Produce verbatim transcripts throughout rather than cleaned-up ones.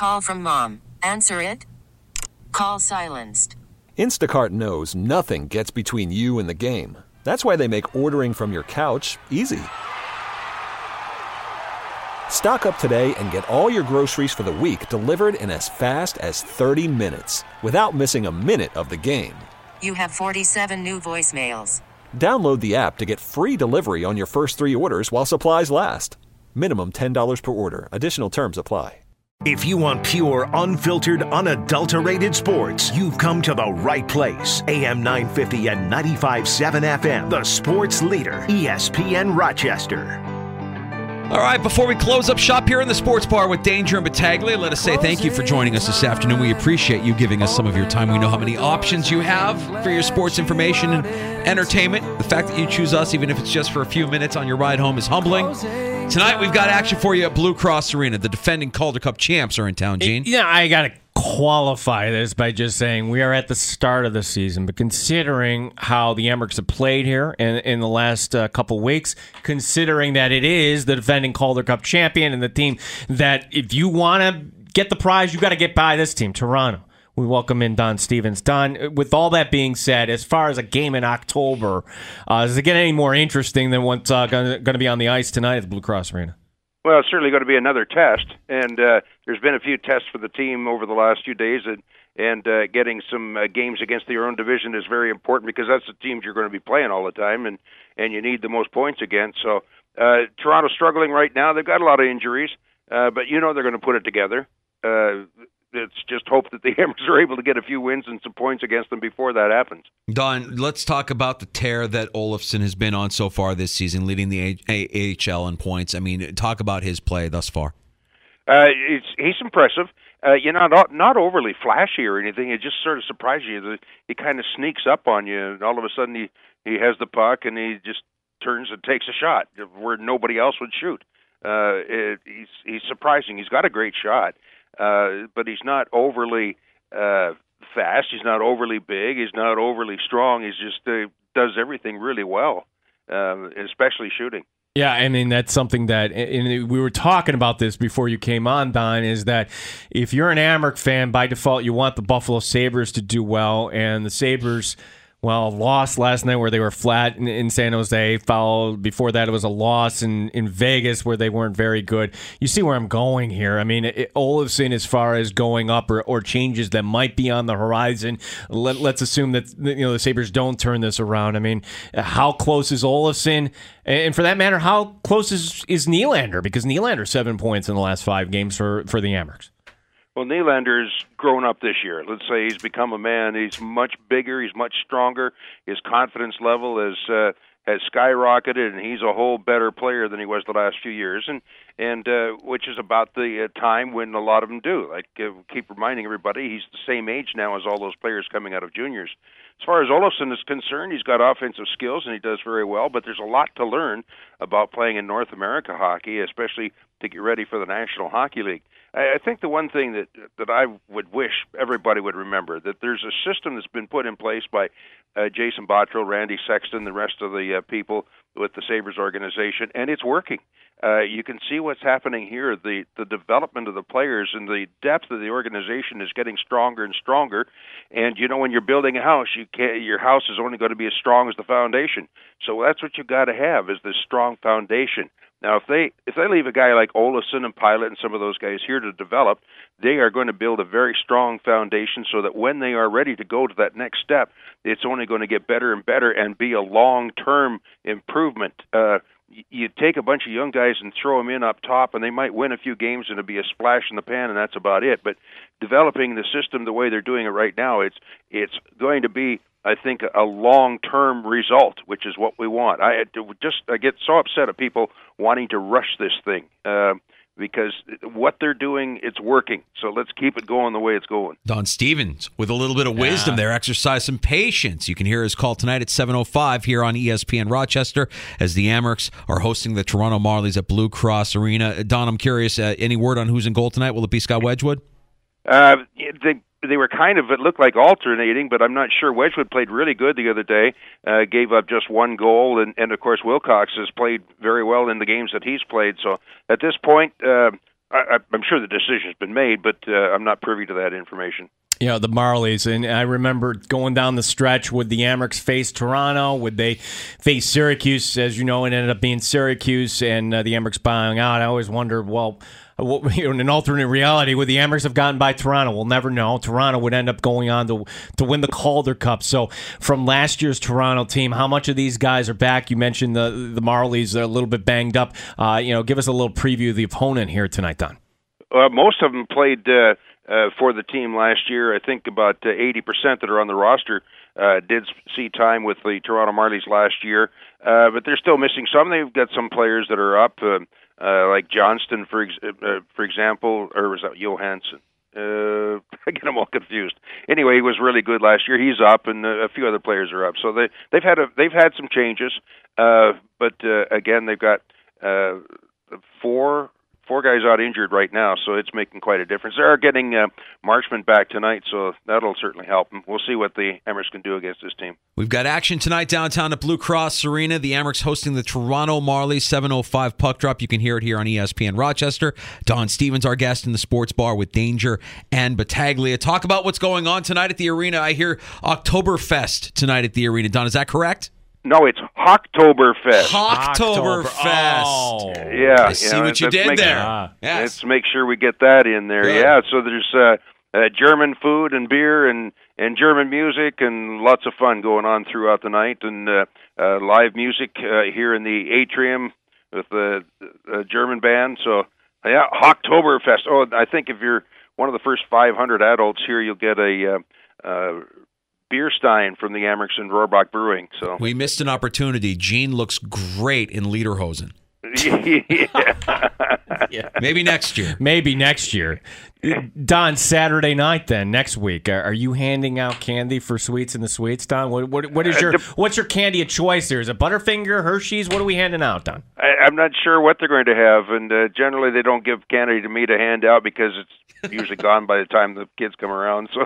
Call from mom. Answer it. Call silenced. Instacart knows nothing gets between you and the game. That's why they make ordering from your couch easy. Stock up today and get all your groceries for the week delivered in as fast as thirty minutes without missing a minute of the game. You have forty-seven new voicemails. Download the app to get free delivery on your first three orders while supplies last. Minimum ten dollars per order. Additional terms apply. If you want pure, unfiltered, unadulterated sports, you've come to the right place. A M nine fifty and ninety-five point seven F M, the sports leader, E S P N Rochester. All right, before we close up shop here in the Sports Bar with Danger and Battaglia, let us say thank you for joining us this afternoon. We appreciate you giving us some of your time. We know how many options you have for your sports information and entertainment. The fact that you choose us, even if it's just for a few minutes on your ride home, is humbling. Tonight, we've got action for you at Blue Cross Arena. The defending Calder Cup champs are in town, Gene. Yeah, I got to qualify this by just saying we are at the start of the season, but considering how the Amerks have played here in, in the last uh, couple weeks, considering that it is the defending Calder Cup champion and the team that if you want to get the prize, you got to get by this team, Toronto. We welcome in Don Stevens. Don, with all that being said, as far as a game in October, uh, does it get any more interesting than what's uh, going to be on the ice tonight at the Blue Cross Arena? Well, it's certainly going to be another test, and uh, there's been a few tests for the team over the last few days, and, and uh, getting some uh, games against your own division is very important because that's the teams you're going to be playing all the time, and, and you need the most points against. So uh, Toronto's struggling right now. They've got a lot of injuries, uh, but you know they're going to put it together. Uh, it's just hope that the Hammers are able to get a few wins and some points against them before that happens. Don, let's talk about the tear that Olofsson has been on so far this season, leading the A H L in points. I mean, talk about his play thus far. Uh, it's, he's impressive. Uh, you know, not not overly flashy or anything. It just sort of surprises you. He kind of sneaks up on you, and all of a sudden he, he has the puck, and he just turns and takes a shot where nobody else would shoot. Uh, it, he's he's surprising. He's got a great shot. Uh, but he's not overly uh, fast. He's not overly big. He's not overly strong. He's just uh, does everything really well, uh, especially shooting. Yeah, I mean, that's something that, and we were talking about this before you came on, Don, is that if you're an Amerks fan, by default, you want the Buffalo Sabres to do well, and the Sabres, well, lost last night where they were flat in, in San Jose. Followed before that, it was a loss in, in Vegas where they weren't very good. You see where I'm going here. I mean, it, Olofsson, as far as going up or, or changes that might be on the horizon, let, let's assume that you know the Sabres don't turn this around. I mean, how close is Olofsson? And for that matter, how close is, is Nylander? Because Nylander seven points in the last five games for, for the Amerks. Well, Nylander's grown up this year. Let's say he's become a man. He's much bigger. He's much stronger. His confidence level is uh, has skyrocketed, and he's a whole better player than he was the last few years. And and uh, which is about the uh, time when a lot of them do. Like uh, keep reminding everybody, he's the same age now as all those players coming out of juniors. As far as Olofsson is concerned, he's got offensive skills and he does very well, but there's a lot to learn about playing in North America hockey, especially to get ready for the National Hockey League. I think the one thing that that I would wish everybody would remember, that there's a system that's been put in place by uh, Jason Bottrill, Randy Sexton, the rest of the uh, people with the Sabres organization, and it's working. Uh, you can see what's happening here. The the development of the players and the depth of the organization is getting stronger and stronger. And, you know, when you're building a house, you can't, your house is only going to be as strong as the foundation. So that's what you've got to have, is this strong foundation. Now, if they if they leave a guy like Olofsson and Pilot and some of those guys here to develop, they are going to build a very strong foundation so that when they are ready to go to that next step, it's only going to get better and better and be a long-term improvement. Uh, you take a bunch of young guys and throw them in up top, and they might win a few games, and it'll be a splash in the pan, and that's about it. But developing the system the way they're doing it right now, it's it's going to be, I think, a long-term result, which is what we want. I just I get so upset at people wanting to rush this thing uh, because what they're doing, it's working. So let's keep it going the way it's going. Don Stevens, with a little bit of wisdom yeah. there, exercise some patience. You can hear his call tonight at seven oh five here on E S P N Rochester as the Amerks are hosting the Toronto Marlies at Blue Cross Arena. Don, I'm curious, uh, any word on who's in goal tonight? Will it be Scott Wedgwood? Uh, they they were kind of, it looked like alternating, but I'm not sure. Wedgwood played really good the other day, uh, gave up just one goal, and, and of course Wilcox has played very well in the games that he's played. So at this point, uh, I, I'm sure the decision's been made, but uh, I'm not privy to that information. You know, the Marlies, and I remember going down the stretch, would the Amerks face Toronto? Would they face Syracuse? As you know, it ended up being Syracuse, and uh, the Amerks bowing out. I always wonder, well, what, you know, in an alternate reality, would the Amerks have gotten by Toronto? We'll never know. Toronto would end up going on to to win the Calder Cup. So from last year's Toronto team, how much of these guys are back? You mentioned the, the Marlies are a little bit banged up. Uh, you know, give us a little preview of the opponent here tonight, Don. Uh, most of them played uh, uh, for the team last year. I think about uh, eighty percent that are on the roster uh, did see time with the Toronto Marlies last year, uh, but they're still missing some. They've got some players that are up, uh, uh, like Johnston, for ex- uh, for example, or was that Johansson? Uh, I get them all confused. Anyway, he was really good last year. He's up, and a few other players are up. So they they've had a they've had some changes, uh, but uh, again, they've got uh, four. Four guys out injured right now, so it's making quite a difference. They are getting uh, Marchment back tonight, so that'll certainly help them. We'll see what the Amerks can do against this team. We've got action tonight downtown at Blue Cross Arena. The Amerks hosting the Toronto Marlies, seven oh five puck drop. You can hear it here on E S P N Rochester. Don Stevens, our guest in the sports bar with Danger and Battaglia. Talk about what's going on tonight at the arena. I hear Oktoberfest tonight at the arena. Don, is that correct? No, it's Hocktoberfest. Hocktoberfest. Oh. Yeah. I see know, what you let's did make, there. Ah. Yes. Let's make sure we get that in there. Good. Yeah, so there's uh, uh, German food and beer and, and German music and lots of fun going on throughout the night, and uh, uh, live music uh, here in the atrium with the uh, German band. So, yeah, Hocktoberfest. Oh, I think if you're one of the first five hundred adults here, you'll get a uh, uh, beer stein from the Amerks and Rohrbach Brewing. So We missed an opportunity. Gene looks great in Lederhosen. Yeah. Maybe next year. Maybe next year. Don, Saturday night then, next week, are, are you handing out candy for Sweets in the Sweets, Don? What, what, what is your what's your candy of choice here? Is it Butterfinger, Hershey's? What are we handing out, Don? I, I'm not sure what they're going to have, and uh, generally they don't give candy to me to hand out because it's usually gone by the time the kids come around. So,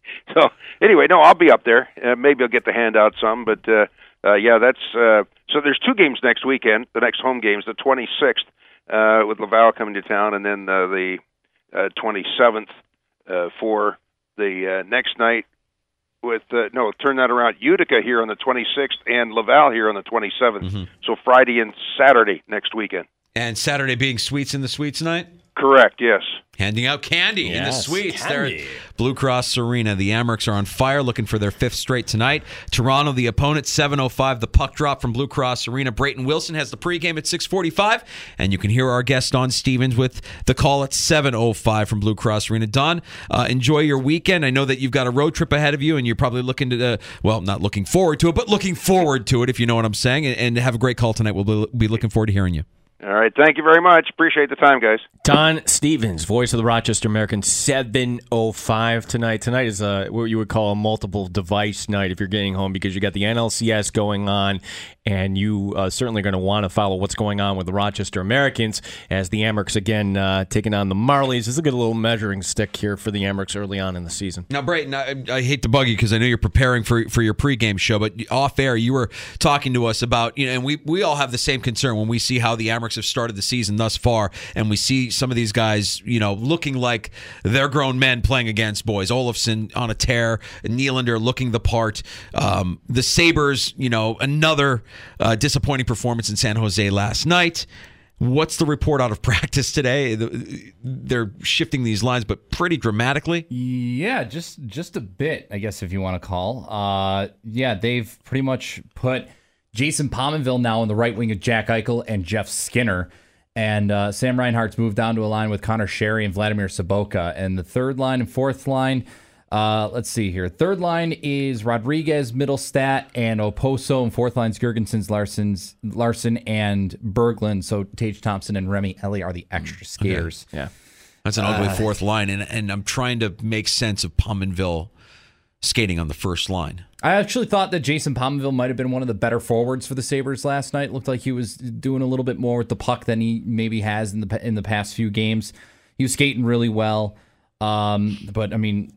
so anyway, no, I'll be up there. Uh, maybe I'll get to hand out some, but uh, uh, yeah, that's uh, so. There's two games next weekend. The next home game's the twenty-sixth uh, with Laval coming to town, and then uh, the uh, twenty-seventh uh, for the uh, next night with uh, no, turn that around. Utica here on the twenty-sixth and Laval here on the twenty-seventh. Mm-hmm. So Friday and Saturday next weekend. And Saturday being Sweets in the Sweets night? Correct, yes. Handing out candy Yes, in the Sweets candy. there at Blue Cross Arena. The Amerks are on fire, looking for their fifth straight tonight. Toronto, the opponent, seven oh five, the puck drop from Blue Cross Arena. Brayton Wilson has the pregame at six forty-five, and you can hear our guest Don Stevens with the call at seven oh five from Blue Cross Arena. Don, uh, enjoy your weekend. I know that you've got a road trip ahead of you, and you're probably looking to, the, well, not looking forward to it, but looking forward to it, if you know what I'm saying, and, and have a great call tonight. We'll be looking forward to hearing you. All right. Thank you very much. Appreciate the time, guys. Don Stevens, voice of the Rochester Americans, seven oh five tonight. Tonight is a, what you would call a multiple device night if you're getting home, because you got the N L C S going on, and you uh, certainly going to want to follow what's going on with the Rochester Americans as the Amerks again uh, taking on the Marlies. This is a good little measuring stick here for the Amerks early on in the season. Now, Brayton, I, I hate to bug you because I know you're preparing for for your pregame show, but off air you were talking to us about, you know, and we, we all have the same concern when we see how the Amerks have started the season thus far, and we see some of these guys, you know, looking like they're grown men playing against boys. Olofsson on a tear, Nylander looking the part. Um, the Sabres, you know, another uh, disappointing performance in San Jose last night. What's the report out of practice today? They're shifting these lines, but pretty dramatically. Yeah, just just a bit, I guess, if you want to call. Uh, yeah, they've pretty much put Jason Pominville now on the right wing of Jack Eichel and Jeff Skinner. And uh, Sam Reinhart's moved down to a line with Connor Sherry and Vladimir Sobotka. And the third line and fourth line, uh, let's see here. Third line is Rodriguez, Middlestat, and Oposo. And fourth line's Gergensons, Larson's, Larson, and Berglund. So Tage Thompson and Remy Ellie are the extra skaters. Okay. Yeah. That's an ugly uh, fourth line. And, and I'm trying to make sense of Pominville skating on the first line. I actually thought that Jason Pominville might have been one of the better forwards for the Sabres last night. Looked like he was doing a little bit more with the puck than he maybe has in the in the past few games. He was skating really well. Um, but I mean,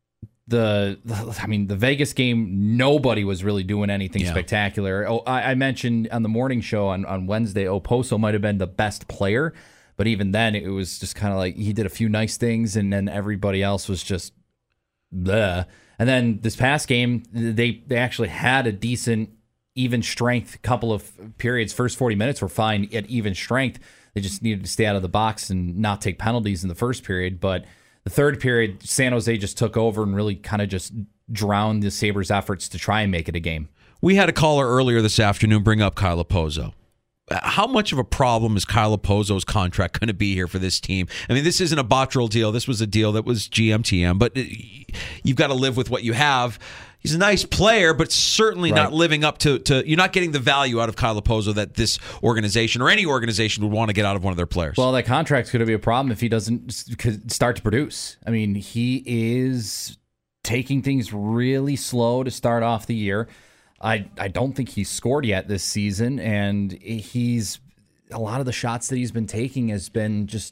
the, the I mean the Vegas game, nobody was really doing anything yeah. spectacular. Oh, I, I mentioned on the morning show on, on Wednesday, Oposo might have been the best player, But even then, it was just kind of like he did a few nice things, and then everybody else was just bleh. And then this past game, they they actually had a decent even strength couple of periods. First forty minutes were fine at even strength. They just needed to stay out of the box and not take penalties in the first period. But the third period, San Jose just took over and really kind of just drowned the Sabres' efforts to try and make it a game. We had a caller earlier this afternoon bring up Kyle Okposo. How much of a problem is Kyle Okposo's contract going to be here for this team? I mean, this isn't a Botterill deal. This was a deal that was G M T M, but you've got to live with what you have. He's a nice player, but certainly right. not living up to, to – you're not getting the value out of Kyle Okposo that this organization or any organization would want to get out of one of their players. Well, that contract's going to be a problem if he doesn't start to produce. I mean, he is taking things really slow to start off the year. I, I don't think he's scored yet this season, and he's a lot of the shots that he's been taking has been just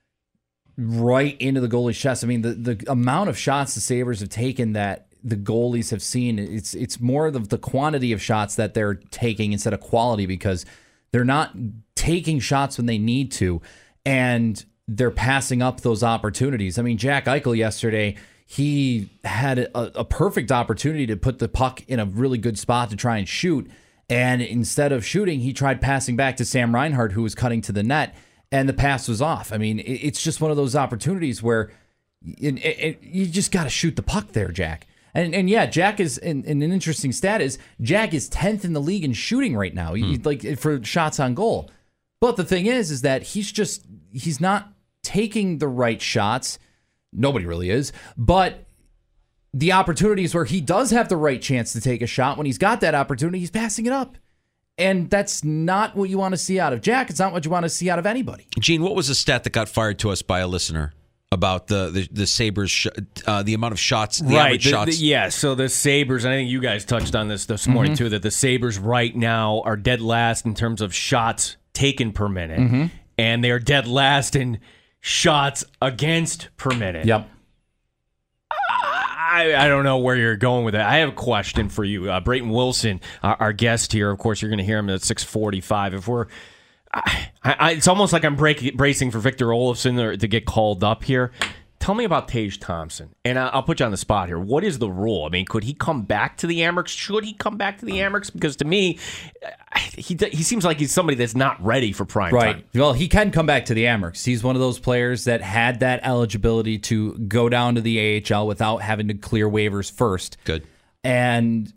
right into the goalie's chest. I mean, the, the amount of shots the Sabres have taken that the goalies have seen, it's it's more of the quantity of shots that they're taking instead of quality, because they're not taking shots when they need to, and they're passing up those opportunities. I mean, Jack Eichel yesterday, he had a, a perfect opportunity to put the puck in a really good spot to try and shoot, and instead of shooting, he tried passing back to Sam Reinhart, who was cutting to the net, and the pass was off. I mean, it, it's just one of those opportunities where it, it, you just got to shoot the puck there, Jack. And and yeah, Jack is in, in an interesting stat is Jack is tenth in the league in shooting right now, he, Hmm. like for shots on goal. But the thing is, is that he's just he's not taking the right shots. Nobody really is. But the opportunities where he does have the right chance to take a shot, when he's got that opportunity, he's passing it up. And that's not what you want to see out of Jack. It's not what you want to see out of anybody. Gene, what was the stat that got fired to us by a listener about the the, the Sabres, sh- uh, the amount of shots, the right. average The, shots? the, yeah, so the Sabres, and I think you guys touched on this this morning Mm-hmm. too, that the Sabres right now are dead last in terms of shots taken per minute, Mm-hmm. and they are dead last in shots against per minute. Yep. I, I don't know where you're going with that. I have a question for you. Uh, Brayton Wilson, our, our guest here, of course, you're going to hear him at six forty-five. If we're, I, I, it's almost like I'm break, bracing for Victor Olofsson to, to get called up here. Tell me about Tage Thompson, and I, I'll put you on the spot here. What is the rule? I mean, could he come back to the Amerks? Should he come back to the Amerks? Because to me, he he seems like he's somebody that's not ready for prime Right. time. Well, he can come back to the Amerks. He's one of those players that had that eligibility to go down to the A H L without having to clear waivers first. Good. And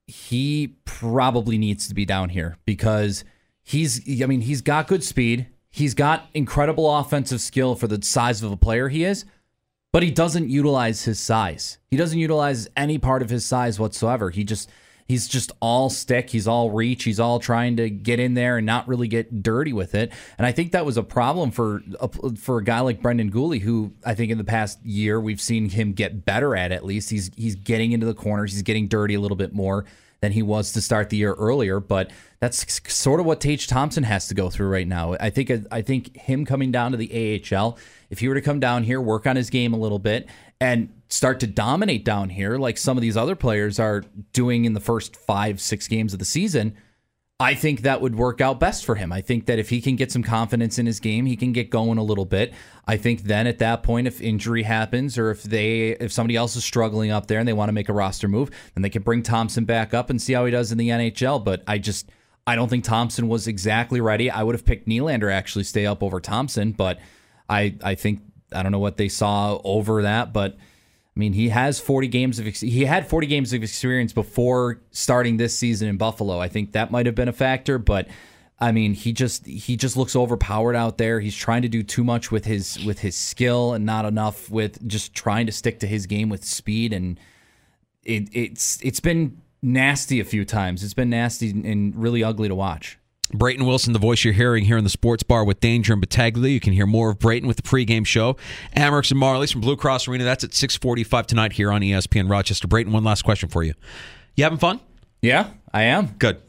he probably needs to be down here because he's, I mean, he's got good speed. He's got incredible offensive skill for the size of a player he is, but he doesn't utilize his size. He doesn't utilize any part of his size whatsoever. He just, he's just all stick. He's all reach. He's all trying to get in there and not really get dirty with it. And I think that was a problem for a, for a guy like Brendan Gooley, who I think in the past year we've seen him get better at. At least he's he's getting into the corners. He's getting dirty a little bit more than he was to start the year earlier. But that's sort of what Tage Thompson has to go through right now. I think I think him coming down to the A H L, if he were to come down here, work on his game a little bit, and start to dominate down here like some of these other players are doing in the first five, six games of the season, I think that would work out best for him. I think that if he can get some confidence in his game, he can get going a little bit. I think then at that point, if injury happens or if they if somebody else is struggling up there and they want to make a roster move, then they can bring Thompson back up and see how he does in the N H L. But I just I don't think Thompson was exactly ready. I would have picked Nylander actually stay up over Thompson, but I I think I don't know what they saw over that, but I mean, he has forty games of he had forty games of experience before starting this season in Buffalo. I think that might have been a factor, but I mean, he just he just looks overpowered out there. He's trying to do too much with his with his skill and not enough with just trying to stick to his game with speed, and it, it's it's been nasty a few times. It's been nasty and really ugly to watch. Brayton Wilson, the voice you're hearing here in the Sports Bar with Danger and Battaglia. You can hear more of Brayton with the pregame show. Amerks and Marlies from Blue Cross Arena. That's at six forty-five tonight here on E S P N Rochester. Brayton, one last question for you. You having fun? Yeah, I am. Good.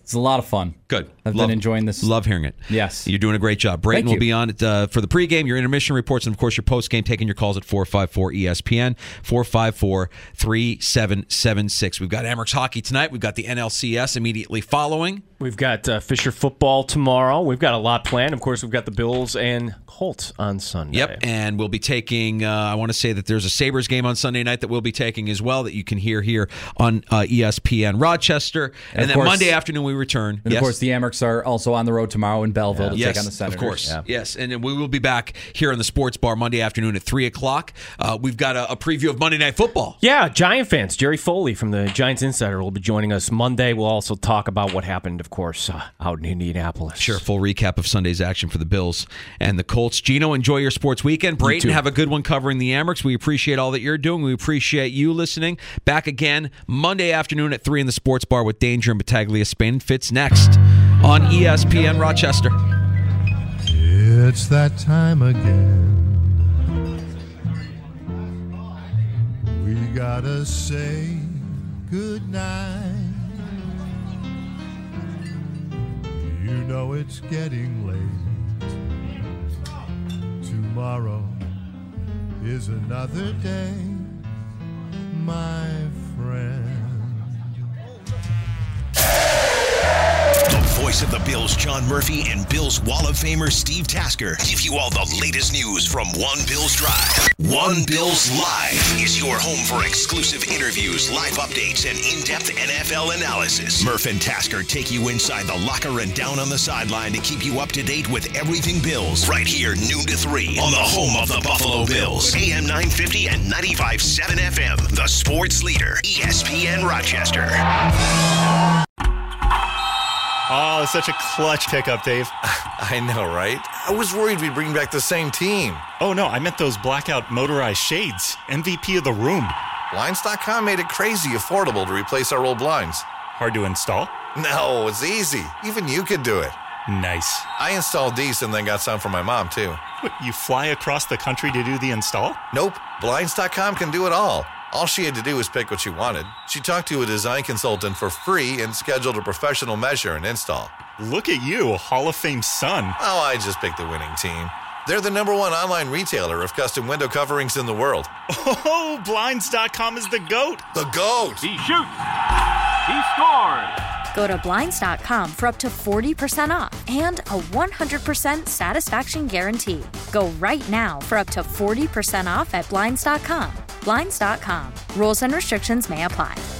It's a lot of fun. Good. I've love, been enjoying this. Love hearing it. Yes. You're doing a great job. Brayton Thank will you. be on it uh, for the pregame, your intermission reports, and, of course, your postgame, taking your calls at four five four E S P N, four five four, three seven seven six. We've got Amherst hockey tonight. We've got the N L C S immediately following. We've got uh, Fisher football tomorrow. We've got a lot planned. Of course, we've got the Bills and Colts on Sunday. Yep, and we'll be taking, uh, I want to say that there's a Sabres game on Sunday night that we'll be taking as well that you can hear here on uh, E S P N Rochester. And, And then course, Monday afternoon we return. And yes. of course, the Amerks are also on the road tomorrow in Belleville to yes, take on the Senators. of course. Yeah. Yes, and then we will be back here in the Sports Bar Monday afternoon at three o'clock. Uh, we've got a, a preview of Monday Night Football. Yeah, Giant fans. Jerry Foley from the Giants Insider will be joining us Monday. We'll also talk about what happened, of course, uh, out in Indianapolis. Sure, full recap of Sunday's action for the Bills and the Colts. Gino, enjoy your sports weekend. Brayton, have a good one covering the Amerks. We appreciate all that you're doing. We appreciate you listening. Back again Monday afternoon at three in the Sports Bar with Danger and Battaglia. Spain and Fitz next on E S P N Rochester. It's that time again. We gotta say goodnight. You know it's getting late. Tomorrow is another day, my friend. The voice of the Bills, John Murphy, and Bills Wall of Famer Steve Tasker give you all the latest news from One Bills Drive. One Bills Live is your home for exclusive interviews, live updates, and in-depth N F L analysis. Murph and Tasker take you inside the locker and down on the sideline to keep you up to date with everything Bills. Right here, noon to three, on the home of the Buffalo Bills. A M nine fifty and ninety-five point seven F M, the sports leader, E S P N Rochester. Oh, such a clutch pickup, Dave. I know, right? I was worried we'd bring back the same team. Oh, no, I meant those blackout motorized shades. M V P of the room. Blinds dot com made it crazy affordable to replace our old blinds. Hard to install? No, it's easy. Even you could do it. Nice. I installed these and then got some for my mom, too. What, you fly across the country to do the install? Nope. Blinds dot com can do it all. All she had to do was pick what she wanted. She talked to a design consultant for free and scheduled a professional measure and install. Look at you, a Hall of Fame son. Oh, I just picked the winning team. They're the number one online retailer of custom window coverings in the world. Oh, Blinds dot com is the GOAT. The GOAT! He shoots! He scores! Go to Blinds dot com for up to forty percent off and a one hundred percent satisfaction guarantee. Go right now for up to forty percent off at Blinds dot com. Blinds dot com. Rules and restrictions may apply.